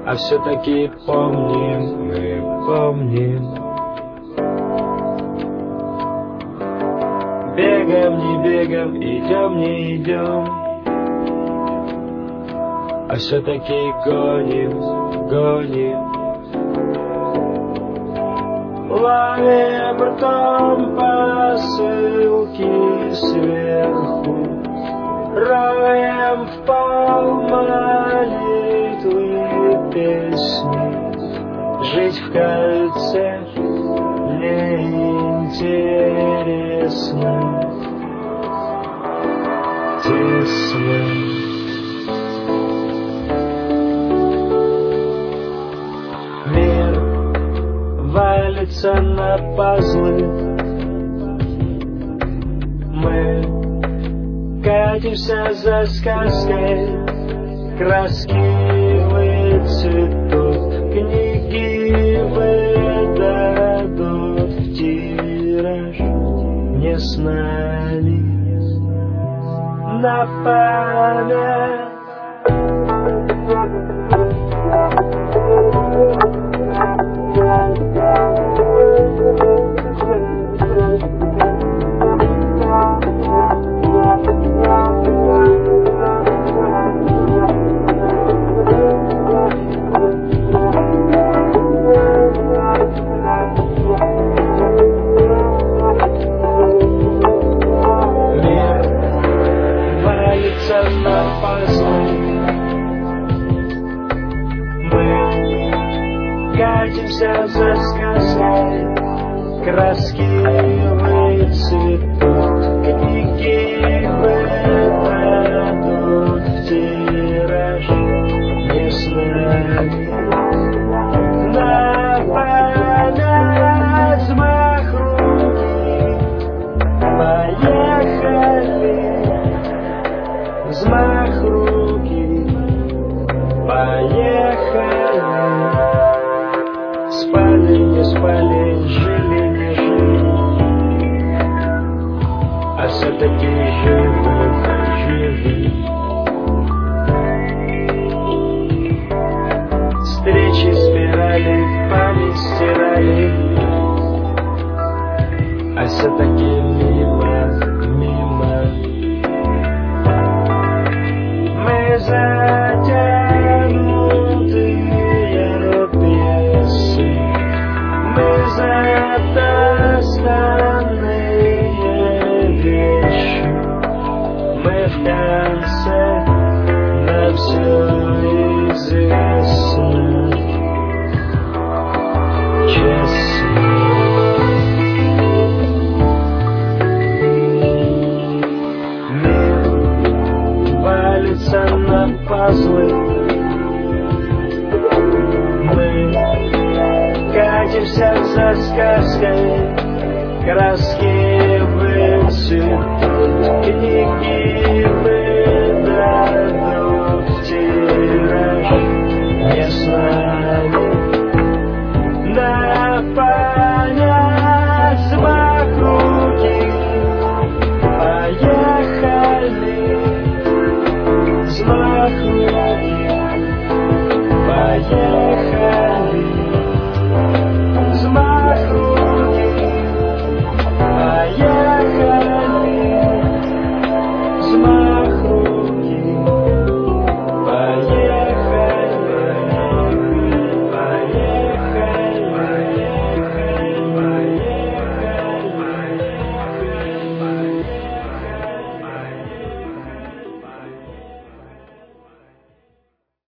А все-таки помним, мы помним. Бегаем, не бегаем, идем, не идем. А все-таки гоним, гоним. Ловим ртом посылки сверху, роем в пол молитвы песни. Жить в кольце неинтересно, тесно. Мир валится на пазлы, мы катимся за сказкой, краски выцветут, книги выдадут в тираж. Не с нами на память. На пазлы мы катимся за сказкой, краски выцветут, книги выдадут в тираж. Не с нами на память взмах руки, поехали. Взмах руки, поехали. Спали, не спали, жили, не жили, а все-таки живы, живы. Встречи спирали, память стирали, а все-таки мимо, мимо. Затянутые пьесы, мы затасканные вещи, мы в конце на все известно, честно. На пазлы мы катимся за сказкой, краски выцветут, книги выдадут в тираж. Не с нами на память взмах руки, поехали. Взмах руки, поехали.